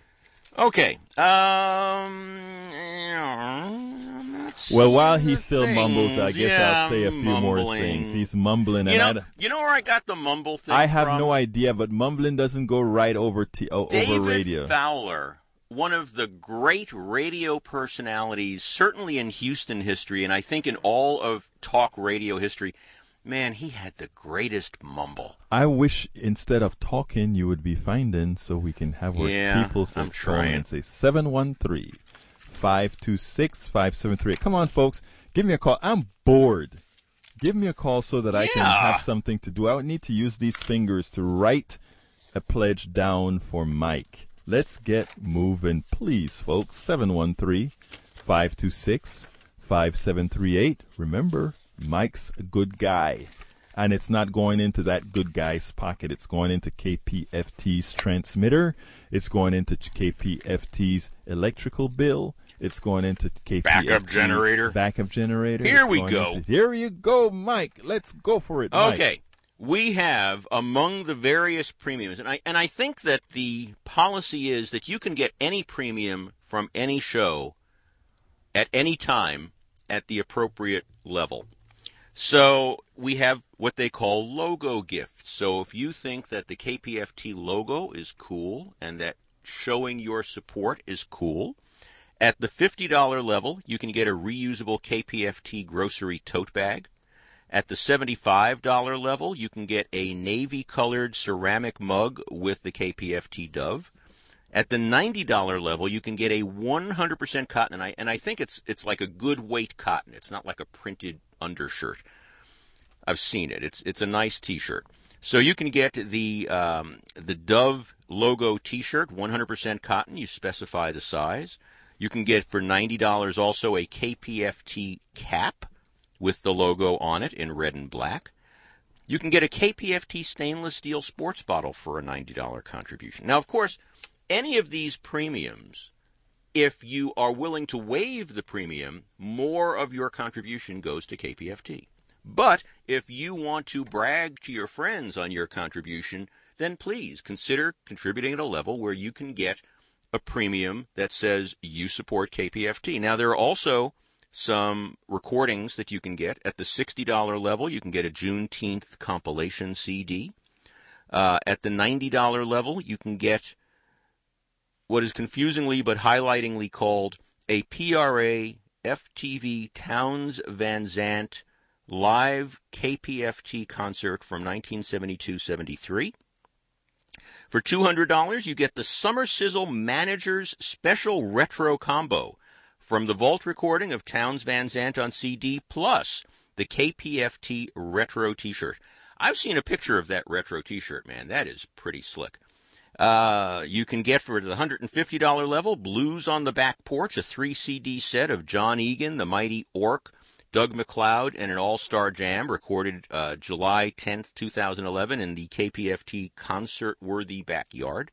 Okay. Um. I'm not Well, while seeing he the still mumbles, I things. guess Yeah, I'll say a few more mumbling. things. He's mumbling, You and I, know, d- you know where I got the mumble thing I have from? no idea, but mumbling doesn't go right over t- o- David over radio. Fowler, one of the great radio personalities, certainly in Houston history, and I think in all of talk radio history, man, he had the greatest mumble. I wish instead of talking, you would be finding so we can have our Yeah, people I'm start calling trying. and say seven one three, five two six, five seven three eight. Come on, folks. Give me a call. I'm bored. Give me a call so that I can Yeah. have something to do. I would need to use these fingers to write a pledge down for Mike. Let's get moving, please, folks. seven one three, five two six, five seven three eight. Remember, Mike's a good guy. And it's not going into that good guy's pocket. It's going into K P F T's transmitter. It's going into K P F T's electrical bill. It's going into K P F T Backup generator. Backup generator. Here It's we going go. into- here you go, Mike. Let's go for it, Mike. Okay. We have among the various premiums, and I and I think that the policy is that you can get any premium from any show at any time at the appropriate level. So we have what they call logo gifts. So if you think that the K P F T logo is cool and that showing your support is cool, at the fifty dollars level, you can get a reusable K P F T grocery tote bag. At the seventy-five dollars level, you can get a navy-colored ceramic mug with the K P F T dove. At the ninety dollars level, you can get a one hundred percent cotton, and I, and I think it's it's like a good weight cotton. It's not like a printed undershirt. I've seen it. It's it's a nice T-shirt. So you can get the um, the Dove logo T-shirt, one hundred percent cotton. You specify the size. You can get for ninety dollars also a K P F T cap. with the logo on it in red and black. You can get a K P F T stainless steel sports bottle for a ninety dollars contribution. Now, of course, any of these premiums, if you are willing to waive the premium, more of your contribution goes to K P F T. But if you want to brag to your friends on your contribution, then please consider contributing at a level where you can get a premium that says you support K P F T. Now, there are also some recordings that you can get. At the sixty dollars level, you can get a Juneteenth compilation C D. Uh, at the ninety dollars level, you can get what is confusingly but highlightingly called a P R A F T V Townes Van Zandt live K P F T concert from nineteen seventy-two seventy-three. For two hundred dollars, you get the Summer Sizzle Manager's Special Retro Combo from the vault recording of Townes Van Zandt on C D, plus the K P F T Retro T-shirt. I've seen a picture of that retro T-shirt, man. That is pretty slick. Uh, you can get for the one hundred fifty dollars level, Blues on the Back Porch, a three C D set of John Egan, The Mighty Orc, Doug McLeod, and an all-star jam recorded uh, July tenth, twenty eleven in the K P F T concert-worthy backyard.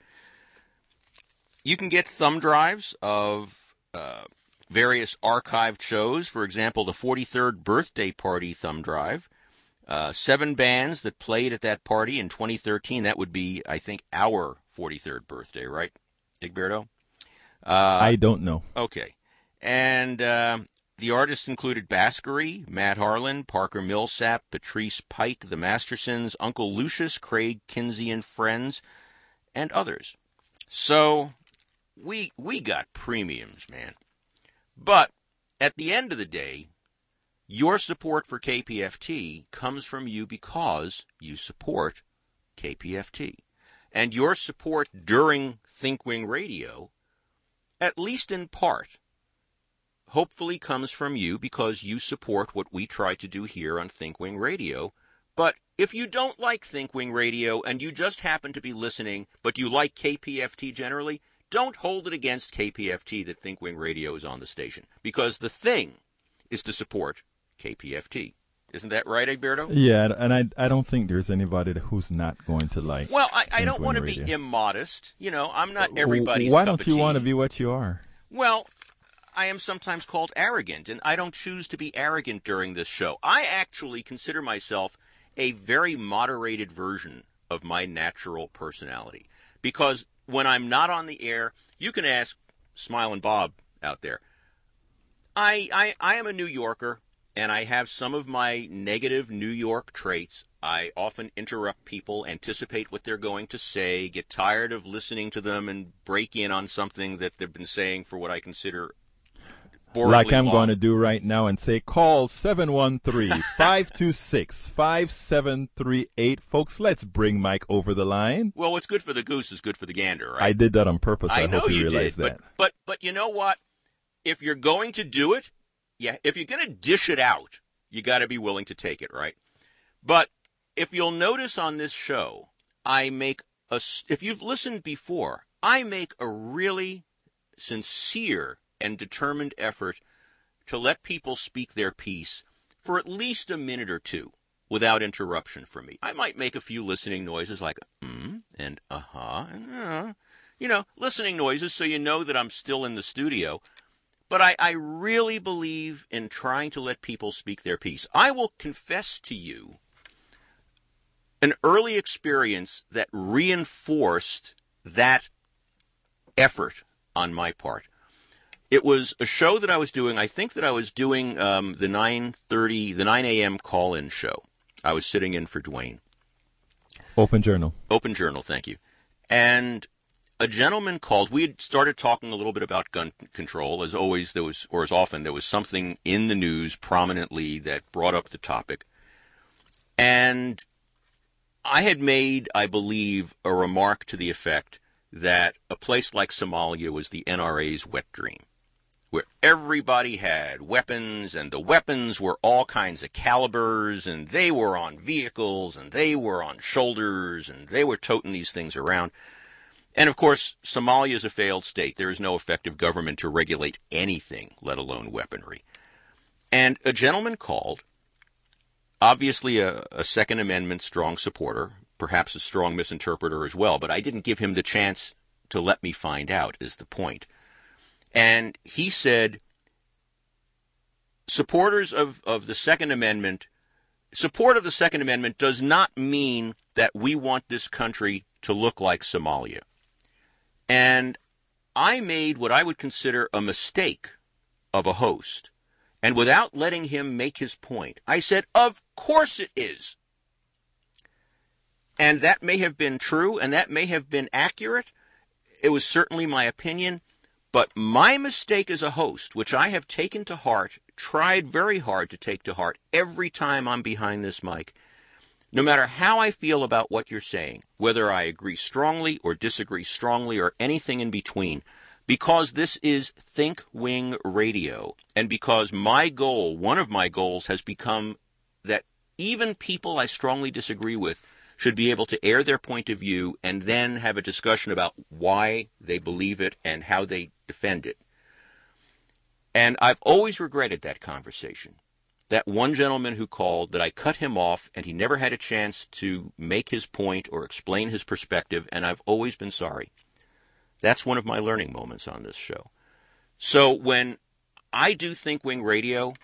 You can get thumb drives of uh, various archived shows. For example, the forty-third birthday party thumb drive. Uh, seven bands that played at that party in twenty thirteen. That would be, I think, our forty-third birthday, right, Egberto? Uh, I don't know. Okay. And uh, the artists included Baskery, Matt Harlan, Parker Millsap, Patrice Pike, the Mastersons, Uncle Lucius, Craig Kinsey and Friends, and others. So we we got premiums, man. But at the end of the day, your support for K P F T comes from you because you support K P F T. And your support during ThinkWing Radio, at least in part, hopefully comes from you because you support what we try to do here on ThinkWing Radio. But if you don't like ThinkWing Radio and you just happen to be listening, but you like K P F T generally, don't hold it against K P F T that ThinkWing Radio is on the station. Because the thing is to support K P F T. Isn't that right, Egberto? Yeah, and I I don't think there's anybody who's not going to like. Well, I, I don't want to be immodest. You know, I'm not everybody's Why cup don't of you tea. want to be what you are? Well, I am sometimes called arrogant, and I don't choose to be arrogant during this show. I actually consider myself a very moderated version of my natural personality. Because when I'm not on the air, you can ask Smile and Bob out there. I I, I am a New Yorker. And I have some of my negative New York traits. I often interrupt people, anticipate what they're going to say, get tired of listening to them, and break in on something that they've been saying for what I consider boringly Like I'm long. going to do right now and say, call seven one three, five two six, five seven three eight. Folks, let's bring Mike over the line. Well, what's good for the goose is good for the gander, right? I did that on purpose. I, I know hope you, you realize did, that. But, but, but you know what? If you're going to do it, yeah, if you're going to dish it out, you got to be willing to take it, right? But if you'll notice on this show, I make a, if you've listened before, I make a really sincere and determined effort to let people speak their piece for at least a minute or two without interruption from me. I might make a few listening noises like mm and uh-huh and uh, you know, listening noises so you know that I'm still in the studio. But I, I really believe in trying to let people speak their piece. I will confess to you an early experience that reinforced that effort on my part. It was a show that I was doing. I think that I was doing um, the nine thirty, the nine a.m. call-in show. I was sitting in for Dwayne. Open Journal. Open Journal, thank you. And a gentleman called. We had started talking a little bit about gun control. As always, there was, or as often, there was something in the news prominently that brought up the topic. And I had made, I believe, a remark to the effect that a place like Somalia was the N R A's wet dream, where everybody had weapons, and the weapons were all kinds of calibers, and they were on vehicles, and they were on shoulders, and they were toting these things around. And, of course, Somalia is a failed state. There is no effective government to regulate anything, let alone weaponry. And a gentleman called obviously a, a Second Amendment strong supporter, perhaps a strong misinterpreter as well, but I didn't give him the chance to let me find out, is the point. And he said, supporters of, of the Second Amendment, support of the Second Amendment does not mean that we want this country to look like Somalia. And I made what I would consider a mistake of a host. And without letting him make his point, I said, of course it is. And that may have been true, and that may have been accurate. It was certainly my opinion. But my mistake as a host, which I have taken to heart, tried very hard to take to heart every time I'm behind this mic, no matter how I feel about what you're saying, whether I agree strongly or disagree strongly or anything in between, because this is Think Wing Radio, and because my goal, one of my goals, has become that even people I strongly disagree with should be able to air their point of view and then have a discussion about why they believe it and how they defend it. And I've always regretted that conversation. That one gentleman who called, that I cut him off and he never had a chance to make his point or explain his perspective, and I've always been sorry. That's one of my learning moments on this show. So when I do Think Wing Radio,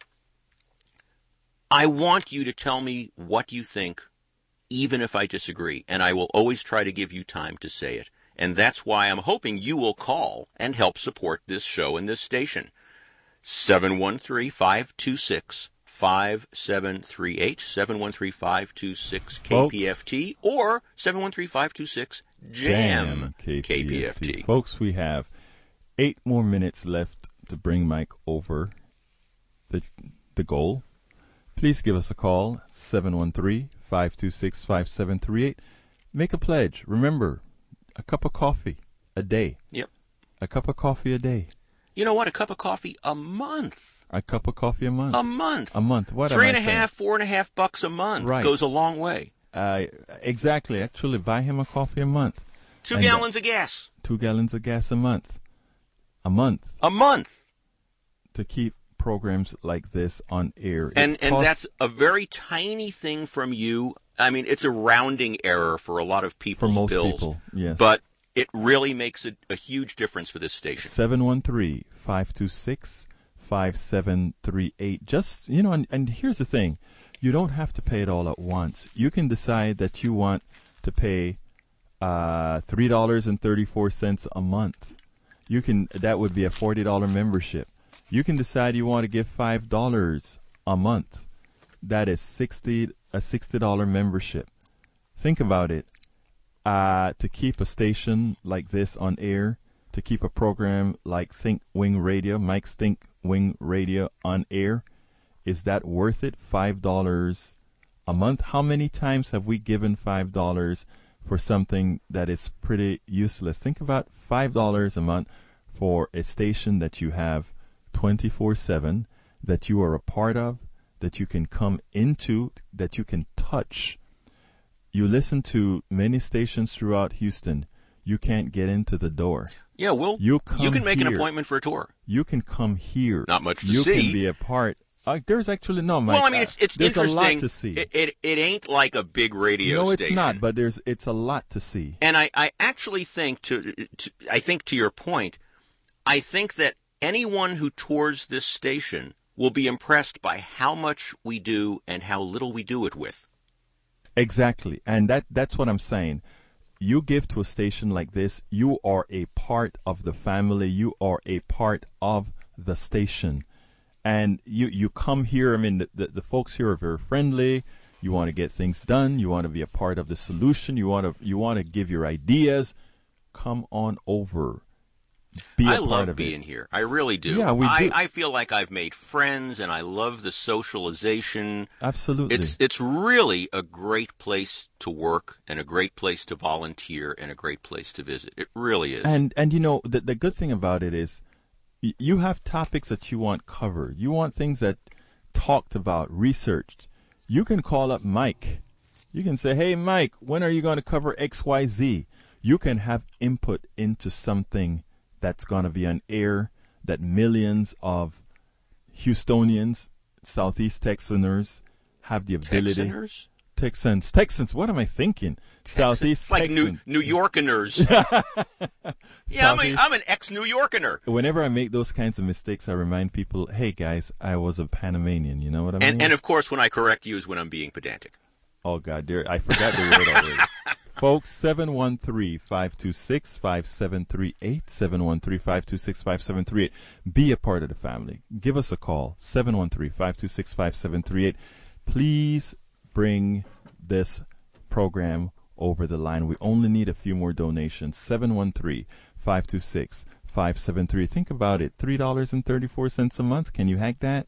I want you to tell me what you think, even if I disagree, and I will always try to give you time to say it. And that's why I'm hoping you will call and help support this show and this station. seven one three, five two six, five seven three eight, seven one three, five two six, K P F T, or seven one three, five two six, JAM, K P F T. Folks, we have eight more minutes left to bring Mike over the, the goal. Please give us a call, seven one three, five two six, five seven three eight. Make a pledge. Remember, a cup of coffee a day. Yep. A cup of coffee a day. You know what? A cup of coffee a month. A cup of coffee a month. A month. A month. What Three am and I a half, saying? four and a half bucks a month Right. goes a long way. Uh, exactly. Actually, buy him a coffee a month. Two And, gallons uh, of gas. Two gallons of gas a month. A month. A month. To keep programs like this on air. And It and costs- that's a very tiny thing from you. I mean, it's a rounding error for a lot of for people's most bills. people. Yes. But it really makes a, a huge difference for this station. seven one three, five two six, five seven three eight. Just, you know, and, and here's the thing. You don't have to pay it all at once. You can decide that you want to pay uh, three dollars and thirty-four cents a month. You can, that would be a forty dollars membership. You can decide you want to give five dollars a month. That is sixty a sixty dollars membership. Think about it. Uh, to keep a station like this on air, to keep a program like Think Wing Radio, Mike's Think Wing Radio on air, is that worth it? five dollars a month? How many times have we given five dollars for something that is pretty useless? Think about five dollars a month for a station that you have twenty-four seven, that you are a part of, that you can come into, that you can touch. You listen to many stations throughout Houston. You can't get into the door. Yeah, well, You come you can make an here. appointment for a tour. You can come here. Not much to you see. You can be a part. Uh, there's actually no, Mike. Well, I mean, uh, it's it's there's interesting. a lot to see. It, it it ain't like a big radio no, station. it's not. But there's it's a lot to see. And I, I actually think to, to I think to your point, I think that anyone who tours this station will be impressed by how much we do and how little we do it with. Exactly, and that that's what I'm saying. You give to a station like this, you are a part of the family. You are a part of the station, and you you come here. I mean, the the, the folks here are very friendly. You want to get things done. You want to be a part of the solution. You want to you want to give your ideas. Come on over. Be a I part love of being it. here. I really do. Yeah, we I, do. I feel like I've made friends, and I love the socialization. Absolutely. It's it's really a great place to work, and a great place to volunteer, and a great place to visit. It really is. And and you know the the good thing about it is, y- you have topics that you want covered. You want things that talked about, researched. You can call up Mike. You can say, "Hey, Mike, when are you going to cover X Y Z?" You can have input into something that's going to be on air that millions of Houstonians, Southeast Texaners have the ability. Texaners? Texans. Texans. What am I thinking? Texans. Southeast It's like Texans. New, New Yorkers. Yeah, I'm, a, I'm an ex-New Yorker. Whenever I make those kinds of mistakes, I remind people, hey, guys, I was a Panamanian. You know what I mean? And, and of course, when I correct you is when I'm being pedantic. Oh, God, dear. I forgot the word already. Folks, seven one three, five two six, five seven three eight, seven one three, five two six, five seven three eight. Be a part of the family. Give us a call, seven one three, five two six, five seven three eight. Please bring this program over the line. We only need a few more donations. seven one three, five two six, five seven three eight. Think about it. three dollars and thirty-four cents a month. Can you hack that?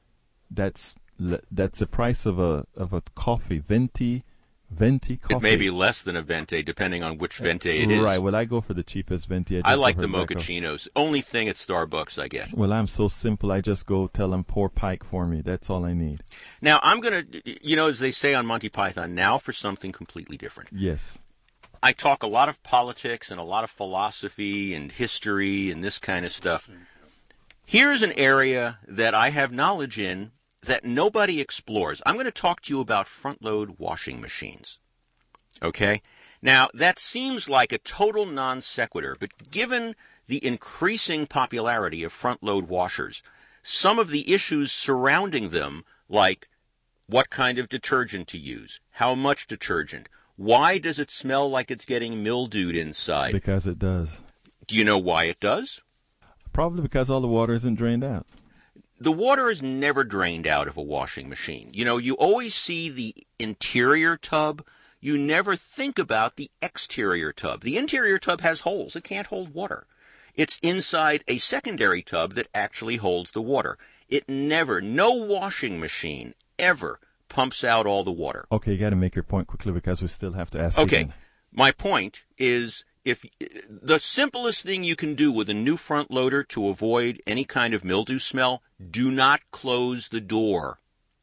That's that's the price of a of a coffee, venti. Venti coffee. It may be less than a Venti, depending on which Venti it is. Right. Well, I go for the cheapest Venti. I, I like the mochachinos. Only thing at Starbucks I get. Well, I'm so simple. I just go tell them pour Pike for me. That's all I need. Now, I'm going to, you know, as they say on Monty Python, now for something completely different. Yes. I talk a lot of politics and a lot of philosophy and history and this kind of stuff. Here's an area that I have knowledge in that nobody explores. I'm going to talk to you about front-load washing machines. Okay? Now, that seems like a total non sequitur, but given the increasing popularity of front-load washers, some of the issues surrounding them, like what kind of detergent to use, how much detergent, why does it smell like it's getting mildewed inside? Because it does. Do you know why it does? Probably because all the water isn't drained out. The water is never drained out of a washing machine. You know, you always see the interior tub. You never think about the exterior tub. The interior tub has holes. It can't hold water. It's inside a secondary tub that actually holds the water. It never, no washing machine ever pumps out all the water. Okay, you got to make your point quickly because we still have to ask Okay, again. My point is, if the simplest thing you can do with a new front loader to avoid any kind of mildew smell, do not close the door.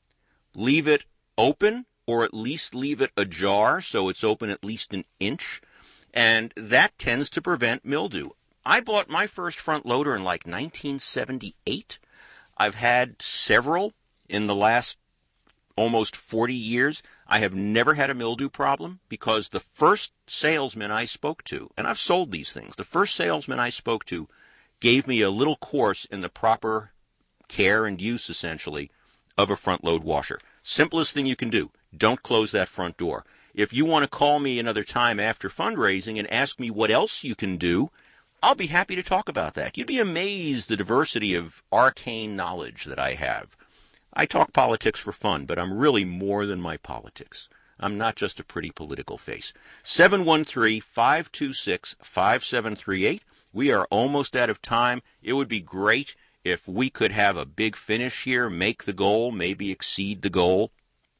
Leave it open, or at least leave it ajar so it's open at least an inch, and that tends to prevent mildew. I bought my first front loader in like nineteen seventy-eight. I've had several in the last almost forty years. I have never had a mildew problem because the first salesman I spoke to, and I've sold these things, the first salesman I spoke to gave me a little course in the proper care and use, essentially, of a front load washer. Simplest thing you can do, don't close that front door. If you want to call me another time after fundraising and ask me what else you can do, I'll be happy to talk about that. You'd be amazed the diversity of arcane knowledge that I have. I talk politics for fun, but I'm really more than my politics. I'm not just a pretty political face. seven one three, five two six, five seven three eight. We are almost out of time. It would be great if we could have a big finish here, make the goal, maybe exceed the goal.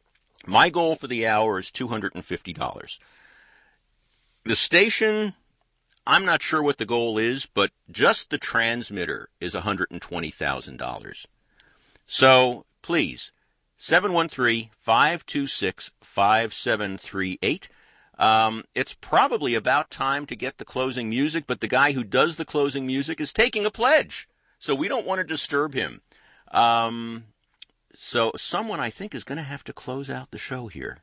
My goal for the hour is two hundred fifty dollars. The station, I'm not sure what the goal is, but just the transmitter is one hundred twenty thousand dollars. So, please, seven one three, five two six, five seven three eight. Um, it's probably about time to get the closing music, but the guy who does the closing music is taking a pledge, so we don't want to disturb him. Um, so someone, I think, is going to have to close out the show here.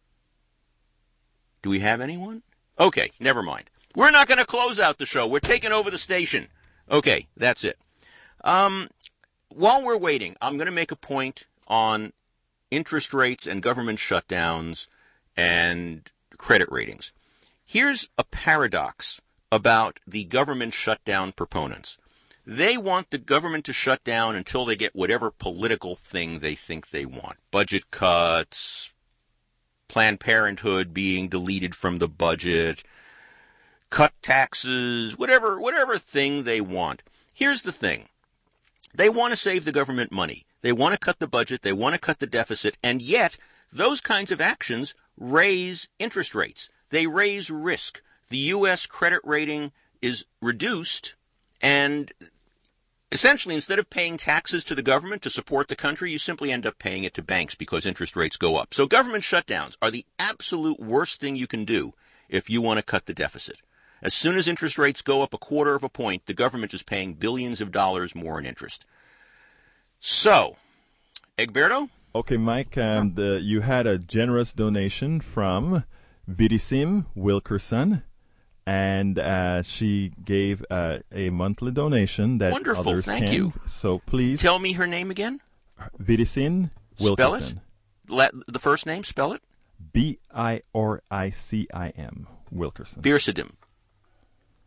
Do we have anyone? Okay, never mind. We're not going to close out the show. We're taking over the station. Okay, that's it. Um, while we're waiting, I'm going to make a point on interest rates and government shutdowns and credit ratings. Here's a paradox about the government shutdown proponents. They want the government to shut down until they get whatever political thing they think they want. Budget cuts, Planned Parenthood being deleted from the budget, cut taxes, whatever whatever thing they want. Here's the thing. They want to save the government money. They want to cut the budget. They want to cut the deficit. And yet, those kinds of actions raise interest rates. They raise risk. The U S credit rating is reduced, and essentially, instead of paying taxes to the government to support the country, you simply end up paying it to banks because interest rates go up. So government shutdowns are the absolute worst thing you can do if you want to cut the deficit. As soon as interest rates go up a quarter of a point, the government is paying billions of dollars more in interest. So, Egberto? Okay, Mike, um, the, you had a generous donation from Vidisim Wilkerson, and uh, she gave uh, a monthly donation that Wonderful, others thank can. you. So please, Tell me her name again. Vidisim Spell Wilkerson. it. Let, the first name, spell it. B I R I C I M, Wilkerson. Birsidim.